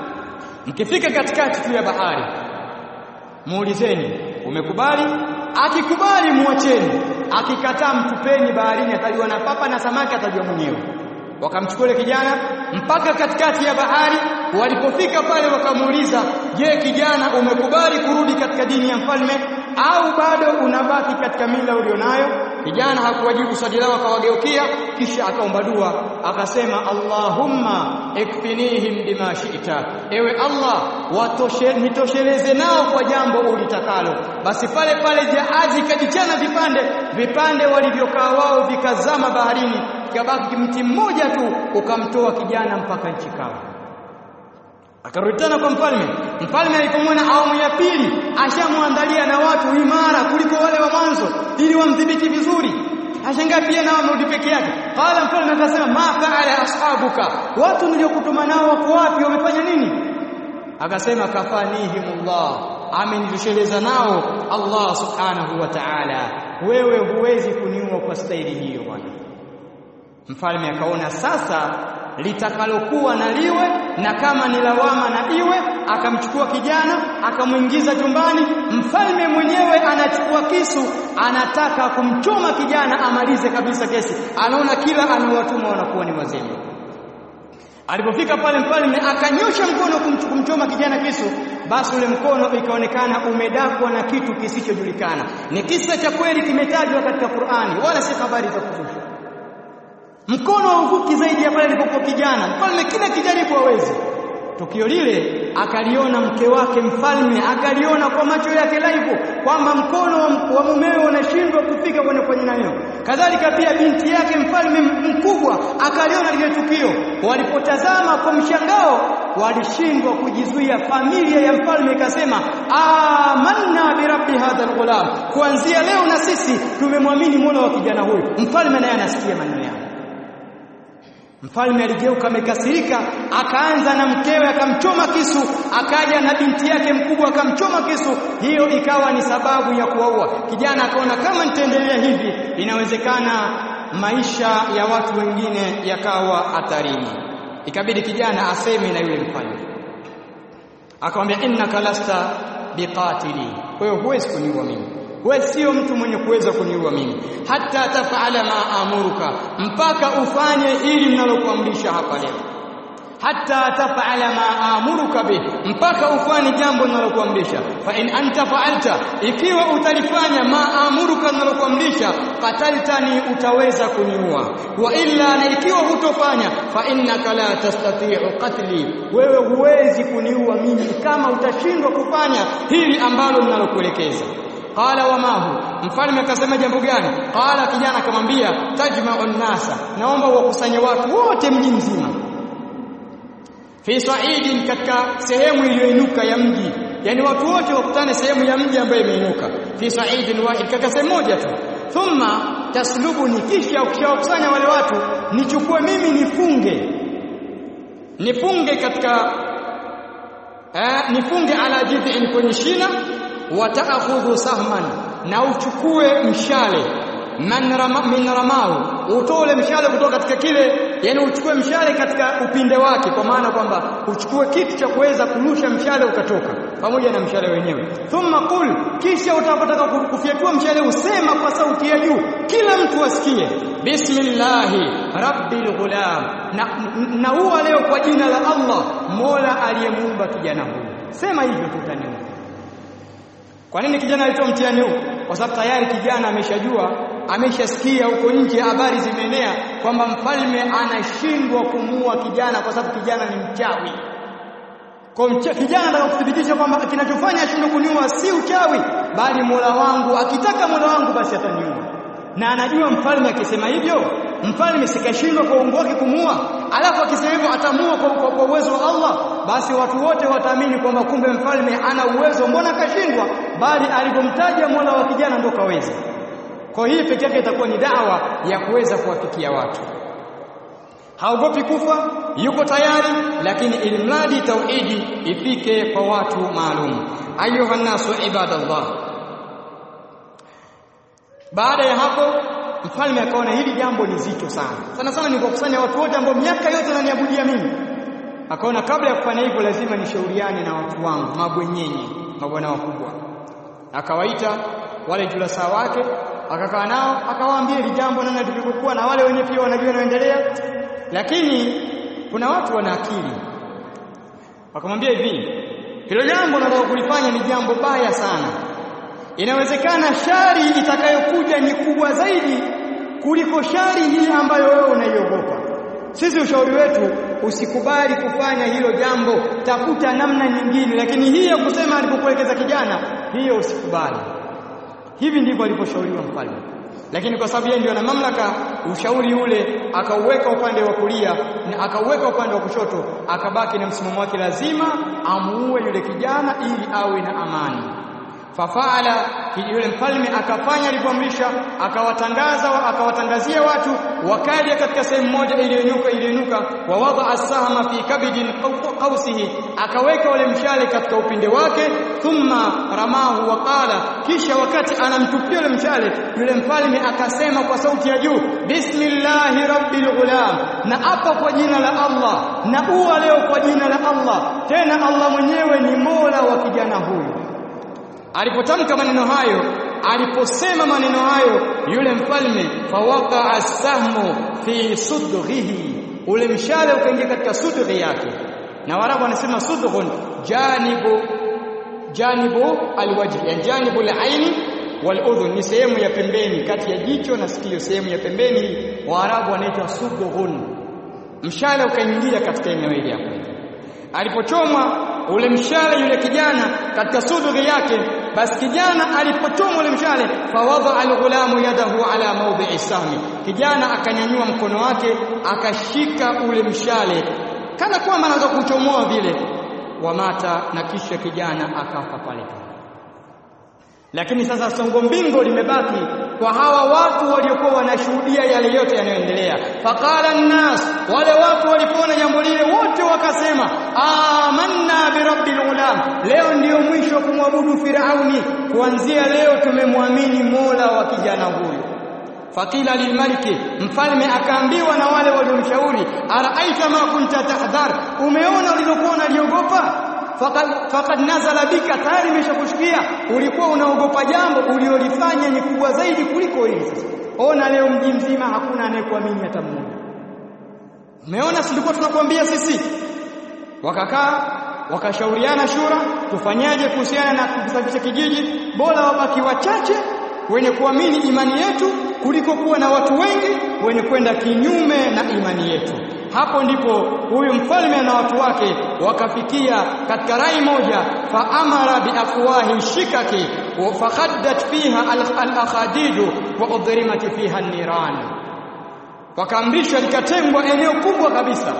Mkifika katikati tu ya bahari, muulizeni, umekubali? Akikubali muacheni, akikataa mtupeni baharini, ataliwa na papa na samaki atajua mwenyewe. Wakamchukua kijana mpaka katikati ya bahari. Walipofika pale wakamuuliza, je, kijana, umekubali kurudi katika dini ya mfalme au bado unabaki katika mila ulionayo? Kijana hakuwajibu swali lao, akawageukia kisha akaomba dua, akasema, Allahumma ikfinihim bima shi'ta, ewe Allah, watoshe nitosheleze nao kwa jambo ulitakalo. Basi pale pale jahazi kajichana vipande vipande, walivyokaa wao vikazama baharini, kabaki mti mmoja tu ukamtoa kijana mpaka nchi kavu. Akarudi tena kwa mfalme. Mfalme alipomwona awamu ya pili ashamwandalia na watu imara kuliko wale wa mwanzo ili wamdhibiti vizuri, ashangaa pia nao amerudi peke yake. Qala, mfalme akasema, ma faala ashabuka, watu niliokutuma nao wako wapi, wamefanya nini? Akasema, kafanihimullah, amenitosheleza nao Allah subhanahu wa ta'ala, wewe huwezi kuniua kwa staili hiyo bwana. Mfalme akaona sasa litakalokuwa na liwe, na kama ni lawama na iwe. Akamchukua kijana akamuingiza jumbani. Mfalme mwenyewe anachukua kisu, anataka kumchoma kijana amalize kabisa kesi. Anaona kila anawatuma wanakuwa ni wazima. Alipofika pale mfalme akanyosha mkono kumchoma kijana kisu, basi ule mkono ikaonekana umedakwa na kitu kisichojulikana. Ni kisa cha kweli, kimetajwa katika Qur'ani, wala si habari za kuzusha. Mkono hauvuki zaidi ya pale alipokuwa kijana. Mfalme kila kijaribu hawezi. Tukio lile akaliona mke wake mfalme, akaliona kwa macho yake live kwamba mkono wa mumewe unashindwa kufika kwenye kwenye nani. Kadhalika pia binti yake mfalme mkubwa akaliona lile tukio. Walipotazama kwa mshangao, walishindwa kujizuia. Familia ya mfalme ikasema, amanna bi rabbi hadha alghulam, kuanzia leo na sisi tumemwamini Mola wa kijana huyu. Mfalme naye anasikia maneno yao. Mfalme aligeuka amekasirika, akaanza na mkewe akamchoma kisu, akaja na binti yake mkubwa akamchoma kisu. Hiyo ikawa ni sababu ya kuwaua. Kijana akaona kama nitaendelea hivi inawezekana maisha ya watu wengine yakawa hatarini. Ikabidi kijana aseme na yule mfalme. Akamwambia, innaka lasta biqatili, wewe huwezi kuniua mimi, wewe sio mtu mwenye kuweza kuniua mimi, hata tafala ma amuruka, mpaka ufanye hili ninalokuamrisha hapa leo. Hata tafala ma amuruka bi, mpaka ufanye jambo ninalokuamrisha. Fa in anta fa'alta, ikiwa utalifanya ma amuruka ninalokuamrisha, qataltani, utaweza kuniua. Wa illa, na ikiwa hutofanya, fa innaka la tastati'u qatli, wewe huwezi kuniua mimi kama utashindwa kufanya hili ambalo ninalokuelekeza. Qala wa mahu, mfalme akasema jambo gani? Qala, kijana akamwambia, tajma'u an-nasa, naomba wakusanye watu wote mji mzima, fi sa'idin, katika sehemu iliyoinuka ya mji, yani watu wote wakutane sehemu ya mji ambayo imeinuka, fi sa'idin wahid, katika sehemu moja tu. Thumma taslubuni, kisha ukishawakusanya wale watu nichukue mimi nifunge nifunge katika eh, nifunge ala jidhin, kwenye shina, wa ta'khudhu sahman, na uchukue mshale, man rama, min ramau, utoe mshale kutoka katika kile, yani uchukue mshale katika upinde wake, kwa maana kwamba uchukue kitu cha kuweza kurusha mshale ukatoka pamoja na mshale wenyewe. Thumma qul, kisha utapotaka kufyatua mshale usema kwa sauti ya juu, kila mtu asikie, bismillahi rabbil ghulam, na, na huwa leo kwa jina la Allah Mola aliyemuumba kijana huyu. Sema hivyo tutaniua. Kwa nini kijana alitoa mtihani huu? Kwa sababu tayari kijana ameshajua, ameshasikia huko nje habari zimeenea kwamba mfalme anashindwa kumuua kijana kwa sababu kijana ni mchawi. Kwa mcha, kijana anataka kuthibitisha kwamba kinachofanya ashindwe kuniua si uchawi, bali Mola wangu, akitaka Mola wangu basi ataniua. Na anajua mfalme akisema hivyo, mfalme sikashindwa kwa uongo wake kumuua, alafu akisema hivyo atamuua kwa, kwa, kwa uwezo wa Allah, basi watu wote wataamini kwamba kumbe mfalme ana uwezo, mbona kashindwa, bali alipomtaja Mola wa kijana ndo kaweza. Kwa hii pekee yake itakuwa ni dawa ya kuweza kuwafikia watu. Haogopi kufa, yuko tayari, lakini ilimradi tauhidi ifike kwa watu maalum. Ayuha nasu ibadallah. Baada ya hapo mfalme akaona hili jambo ni zito sana. Sana sana ni kukusanya watu wote ambao miaka yote wananiabudia mimi. Akaona kabla ya kufanya hivyo lazima nishauriane na watu wangu, mabwenyenye, mabwana wakubwa. Akawaita wale julasa wake, akakaa nao, akawaambia hili jambo namna lilivyokuwa, na wale wenyewe pia wanajua yanaendelea. Lakini kuna watu wana akili. Wakamwambia hivi, hilo jambo nataka kulifanya ni jambo baya sana. Inawezekana shari itakayokuja ni kubwa zaidi kuliko shari hii ambayo wewe unaiogopa. Sisi ushauri wetu usikubali kufanya hilo jambo, tafuta namna nyingine, lakini hii ya kusema alipokuelekeza kijana, hiyo usikubali. Hivi ndivyo aliposhauriwa mfalme. Lakini kwa sababu yeye ndio ana mamlaka, ushauri ule akauweka upande wa kulia na akauweka upande wa kushoto, akabaki na msimamo wake, lazima amuue yule kijana ili awe na amani. Fafaala, yule mfalme akafanya alivyoamrisha, akawatangaza akawatangazia watu, wakaja katika sehemu moja iliyoinuka iliyoinuka, wa wada as-sahma fi kabidin qawsihi, akaweka ule mshale katika upinde wake, thumma ramahu wa qala, kisha wakati anamtupia ule mshale, yule mfalme akasema kwa sauti ya juu, bismillahi rabbil ghulam, na hapa kwa jina la Allah, na uwa leo kwa jina la Allah, tena Allah mwenyewe ni Mola wa kijana huyu. Alipotamka maneno hayo, aliposema maneno hayo, yule mfalme fawaqa as-sahmu fi sudghihi, ule mshale ukaingia katika sudghi yake. Na Waarabu wanasema sudghun janibu janibu alwajhi, yani janibu al-aini wal-udhun, ni sehemu ya pembeni kati ya jicho na sikio, sehemu ya pembeni Waarabu wanaita sudghun. Mshale ukaingia katika eneo hili hapo. Alipochomwa ule mshale yule kijana katika sudghi yake, basi kijana alipochomwa ule mshale, fawadha al-ghulamu yadahu ala mawdi'i sahmi, kijana akanyanyua mkono wake akashika ule mshale kana kwamba anaanza kuchomoa vile, wamata, na kisha kijana akafa pale. Lakini sasa songo mbingo limebaki kwa hawa watu waliokuwa wanashuhudia yale yote yanayoendelea. Faqala an-nas, wale watu walipoona jambo lile wote wakasema, amanna bi rabbil ghulam, leo ndiyo mwisho wa kumwabudu Firauni, kuanzia leo tumemwamini Mola wa kijana huyu. Fakila lilmaliki, mfalme akaambiwa na wale waliomshauri, araaita ma kunta tahdhar, umeona ulilokuwa unaliogopa? Faqad faqad nazala bika, tayari imeshakushukia, ulikuwa unaogopa jambo uliolifanya ni kubwa zaidi kuliko hili. Sasa ona leo mji mzima hakuna anayekuamini hata mmoja. Umeona tulikuwa tunakuambia sisi. Wakakaa wakashauriana shura, tufanyaje kuhusiana na kusafisha kijiji, bora wabaki wachache wenye kuamini imani yetu kuliko kuwa na watu wengi wenye kwenda kinyume na imani yetu. Hapo ndipo huyu mfalme na watu wake wakafikia katika rai moja, fa amara bi afwahi shikaki wa fakhaddat fiha al-akhadid wa udrimat fiha an-niran, wakaamrishwa likatengwa eneo kubwa kabisa,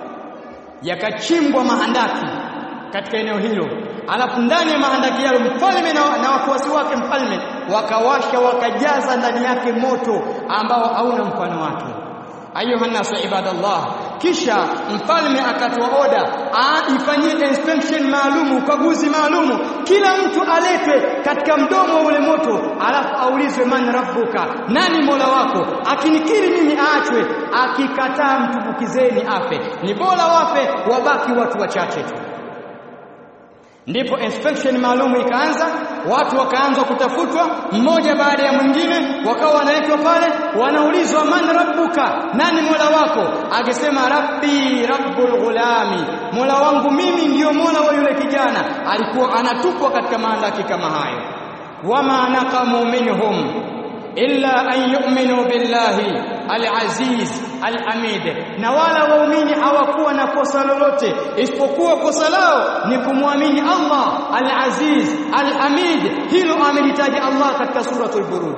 yakachimbwa mahandaki katika eneo hilo, alafu ndani ya mahandaki yale mfalme na, na wafuasi wake mfalme wakawasha wakajaza ndani yake moto ambao hauna mfano wake. Ayuha nasu ibadallah, Kisha mfalme akatoa oda ifanyie inspection maalumu, ukaguzi maalumu, kila mtu aletwe katika mdomo wa ule moto, alafu aulizwe man rabbuka, nani mola wako? Akinikiri mimi aachwe, akikataa mtumbukizeni afe. Ni bora wafe wabaki watu wachache tu. Ndipo inspection maalum ikaanza, watu wakaanza kutafutwa mmoja baada ya mwingine, wakawa wanaitwa pale, wanaulizwa man rabbuka, nani mola wako? Akisema rabbi rabbul ghulami, mola wangu mimi ndio mola wa yule kijana. Alikuwa anatupwa katika maandaki kama hayo. Wama naqamu minhum illa an yu'minu billahi al-aziz al-hamid, na wala waumini hawakuwa na kosa lolote isipokuwa kosa lao ni kumwamini Allah al-aziz al-hamid. Hilo amelitaja Allah katika suratul Buruj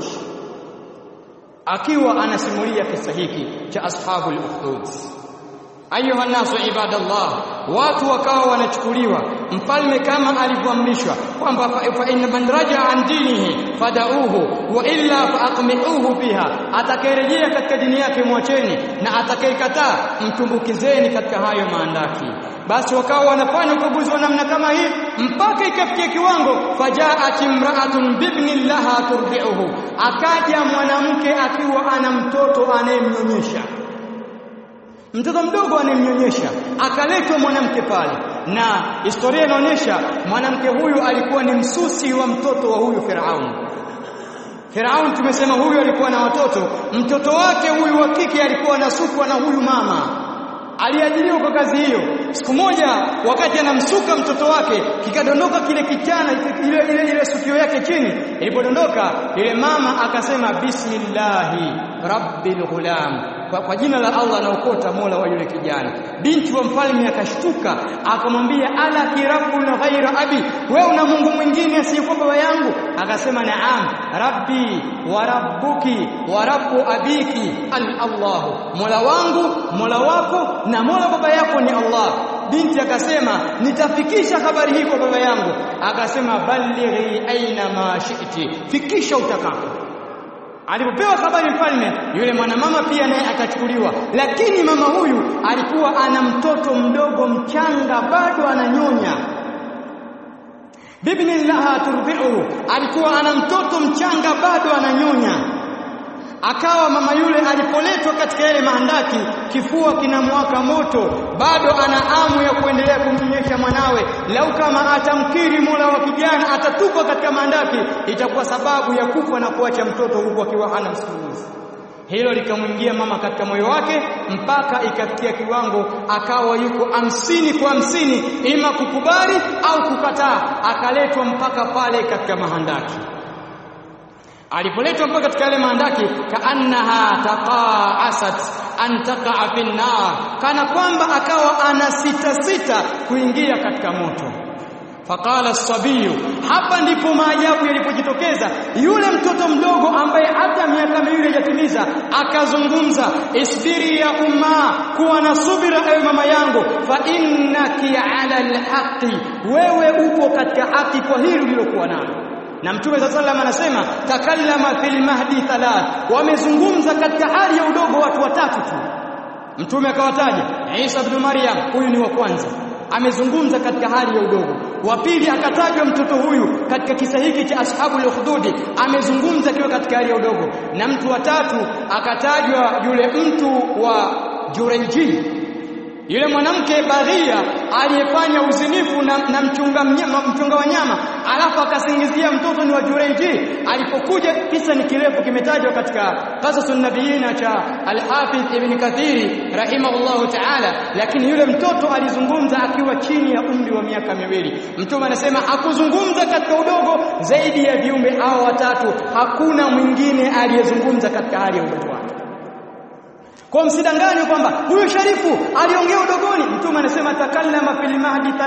akiwa anasimulia kisa hiki cha ashabul ukhdud. Ayuha nasu ibadallah, watu wakawa wanachukuliwa mfalme kama alivyoamrishwa kwamba fa in man raja an dinihi fadauhu wa illa faaqmi'uhu fiha, atakayerejea katika dini yake mwacheni, na atakayekataa mtumbukizeni katika hayo maandaki. Basi wakawa wanafanya ukaguzi wa namna kama hii mpaka ikafikia kiwango, fajaat imra'atun bibnin laha turdi'uhu, akaja mwanamke akiwa ana mtoto anayemnyonyesha, mtoto mdogo anemnyonyesha, akaletwa mwanamke pale. Na historia inaonyesha mwanamke huyu alikuwa ni msusi wa mtoto wa huyu Firaun. Firaun tumesema huyu alikuwa na watoto, mtoto wake huyu wa kike alikuwa anasukwa na huyu mama, aliajiriwa kwa kazi hiyo. Siku moja wakati anamsuka mtoto wake, kikadondoka kile kichana, ile ile ile sukio yake chini. Ilipodondoka ile mama akasema bismillahi rabbil ghulam, kwa, kwa jina la Allah naokota mola wa yule kijana. Binti wa mfalme akashtuka, akamwambia ala kirabbun ghaira abi, wewe una Mungu mwingine asiyekuwa baba yangu? Akasema naam, rabbi wa rabbuki wa rabbu abiki al-Allah, mola wangu mola wako na mola baba yako ni Allah. Binti akasema nitafikisha habari hii kwa baba yangu. Akasema balighi aina ma shi'ti, fikisha utakapo. Alipopewa habari mfalme, yule mwanamama pia naye akachukuliwa, lakini mama huyu alikuwa ana mtoto mdogo mchanga bado ananyonya. Bibni laha turbi'u, alikuwa ana mtoto mchanga bado ananyonya. Akawa mama yule alipoletwa katika yale mahandaki, kifua kinamwaka moto, bado ana hamu ya kuendelea kumnyonyesha mwanawe. Lau kama atamkiri mola wa kijana atatupa katika mahandaki, itakuwa sababu ya kufa na kuacha mtoto huku akiwa hana msimulizi. Hilo likamwingia mama katika moyo wake, mpaka ikafikia kiwango akawa yuko hamsini kwa hamsini, ima kukubali au kukataa. Akaletwa mpaka pale katika mahandaki. Alipoletwa mpaka katika yale maandaki, kaannaha taqaasat an taqa fi an-nar, kana kwamba akawa ana sita sita kuingia katika moto. Faqala as-sabiyu, hapa ndipo maajabu yalipojitokeza. Yule mtoto mdogo ambaye hata miaka miwili hajatimiza akazungumza, isbiri ya umma, kuwa na subira ewe mama yangu, fa innaki ala al-haqqi, wewe upo katika haki kwa hili ulilokuwa nalo. Na Mtume sallallahu alayhi wasallam anasema takallama fil mahdi thalath, wamezungumza katika hali ya udogo watu watatu tu. Mtume akawataja Isa ibn Maryam, huyu ni wa kwanza, amezungumza katika hali ya udogo. Wa pili akatajwa mtoto huyu katika kisa hiki cha ashabul ukhdud, amezungumza akiwa katika hali ya udogo. Na mtu wa tatu akatajwa yule mtu wa Jurayji, yule mwanamke baghia aliyefanya uzinifu na, na mchunga mnyama, mchunga wanyama, alafu akasingizia mtoto ni wa Jurayji. Alipokuja, kisa ni kirefu, kimetajwa katika Qasasun Nabiyina cha Al-Hafidh Ibn Kathiri rahimahullahu ta'ala, lakini yule mtoto alizungumza akiwa chini ya umri wa miaka miwili. Mtume anasema hakuzungumza katika udogo zaidi ya viumbe hao watatu, hakuna mwingine aliyezungumza katika hali ya udogo wake. Kwa msidanganywe kwamba huyu sharifu aliongea udogoni. Mtume anasema takallama fil mahdi thalath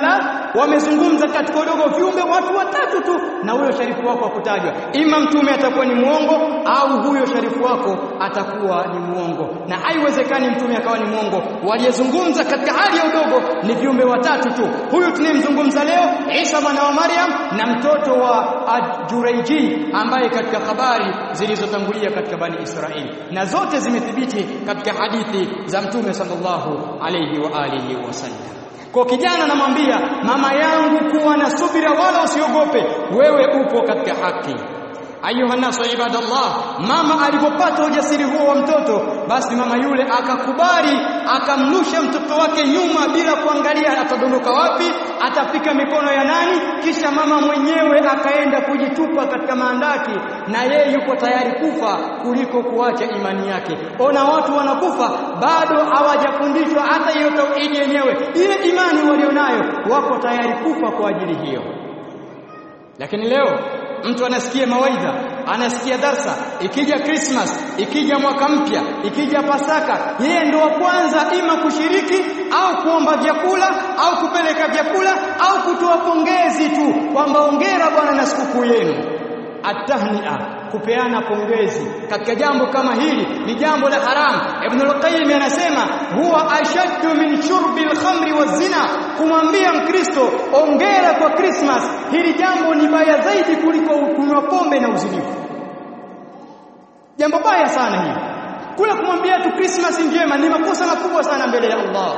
wamezungumza katika udogo viumbe watu watatu tu, na huyo sharifu wako akutajwa. Ima mtume atakuwa ni muongo au huyo sharifu wako atakuwa ni muongo, na haiwezekani mtume akawa ni muongo. Waliyezungumza katika hali ya udogo ni viumbe watatu tu. Huyu tunayemzungumza leo Isa mwana wa Maryam na mtoto wa Juraiji ambaye katika habari zilizotangulia katika Bani Israeli, na zote zimethibiti katika hadithi za mtume sallallahu alayhi wa alihi wasallam. Kwa kijana namwambia mama yangu, kuwa na subira wala usiogope, wewe upo katika haki. Ayuha nasu ibadallah, mama alipopata ujasiri huo wa mtoto, basi mama yule akakubali, akamlusha mtoto wake nyuma bila kuangalia atadondoka wapi, atafika mikono ya nani, kisha mama mwenyewe akaenda kujitupa katika maandaki, na yeye yuko tayari kufa kuliko kuacha imani yake. Ona watu wanakufa bado hawajafundishwa hata hiyo tauhidi yenyewe, ile imani walionayo, wako tayari kufa kwa ajili hiyo. Lakini leo mtu anasikia mawaidha, anasikia darsa, ikija Christmas, ikija mwaka mpya, ikija Pasaka, yeye ndio wa kwanza ima kushiriki au kuomba vyakula au kupeleka vyakula au kutoa pongezi tu kwamba hongera bwana na sikukuu yenu. Atahnia, kupeana pongezi katika jambo kama hili ni jambo la haram. Ibn al-Qayyim anasema huwa ashaddu min shurbi al-khamri waz-zina, kumwambia Mkristo ongera kwa Christmas, hili jambo ni baya zaidi kuliko kunywa pombe na uzinifu. Jambo baya sana hili. Kula kumwambia tu Christmas njema ni makosa makubwa sana mbele ya Allah.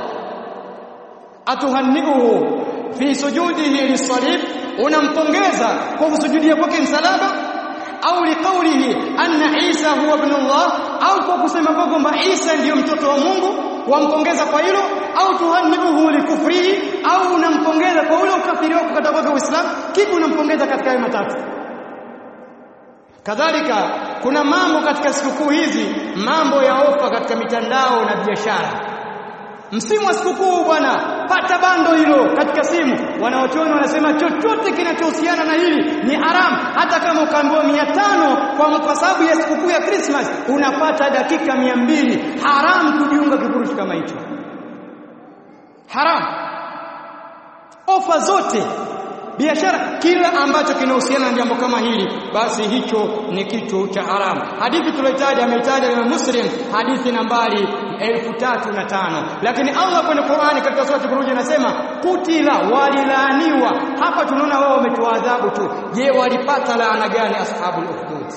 Atuhannihu fi sujudihi lis-salib, unampongeza kwa kusujudia kwake msalaba, au liqaulihi anna Isa huwa ibn Allah, au kwa kusema kwamba Isa ndiyo mtoto wa Mungu, wampongeza kwa hilo, au tuhannihu likufrihi, au unampongeza kwa ule ukafiri wako katika Uislamu. Kipi unampongeza katika hayo matatu? Kadhalika kuna mambo katika sikukuu hizi, mambo ya ofa katika mitandao na biashara. Msimu wa sikukuu bwana, pata bando hilo katika simu. Wanaochuoni wanasema chochote kinachohusiana na hili ni haram. Hata kama ukaambiwa mia tano kwa sababu ya sikukuu ya Christmas, unapata dakika mia mbili. Haram kujiunga kifurushi kama hicho. Haram. Ofa zote, biashara, kila ambacho kinahusiana na jambo kama hili, basi hicho ni kitu cha haram. Hadithi tuliyotaja ameitaja Imam Muslim, hadithi nambari elfu tatu na tano. Lakini Allah kwenye Qur'ani katika sura Al-Buruj anasema kutila, walilaaniwa. Hapa tunaona wao wametoa adhabu tu. Je, walipata laana gani ashabul ukhdud?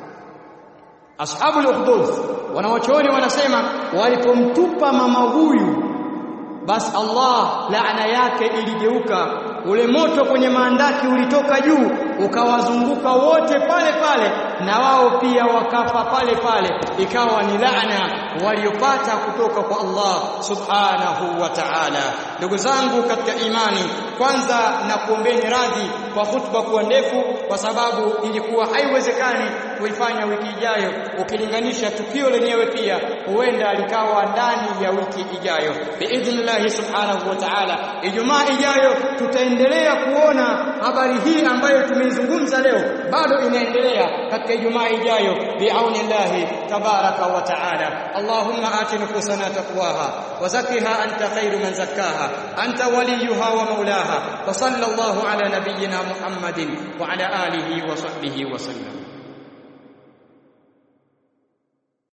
Ashabul ukhdud wanawachuoni wanasema walipomtupa mama huyu, basi Allah laana yake iligeuka, ule moto kwenye maandaki ulitoka juu ukawazunguka wote pale pale, na wao pia wakafa pale pale. Ikawa ni laana waliopata kutoka kwa Allah subhanahu wa ta'ala. Ndugu zangu katika imani, kwanza na kuombeni radhi kwa hutuba kuwa ndefu, kwa sababu ilikuwa haiwezekani kuifanya wiki ijayo, ukilinganisha tukio lenyewe pia huenda likawa ndani ya wiki ijayo. Biidhnillah subhanahu wa ta'ala, Ijumaa ijayo tutaendelea kuona habari hii ambayo tumeizungumza leo, bado inaendelea katika Ijumaa ijayo biaunillahi tabaraka wa ta'ala. Allahumma ati nufusana taqwaha wa zakkiha anta khairu man zakkaha anta waliyuha wa maulaha. Wa sallallahu ala nabiyyina Muhammadin wa ala alihi wa sahbihi wa sallam.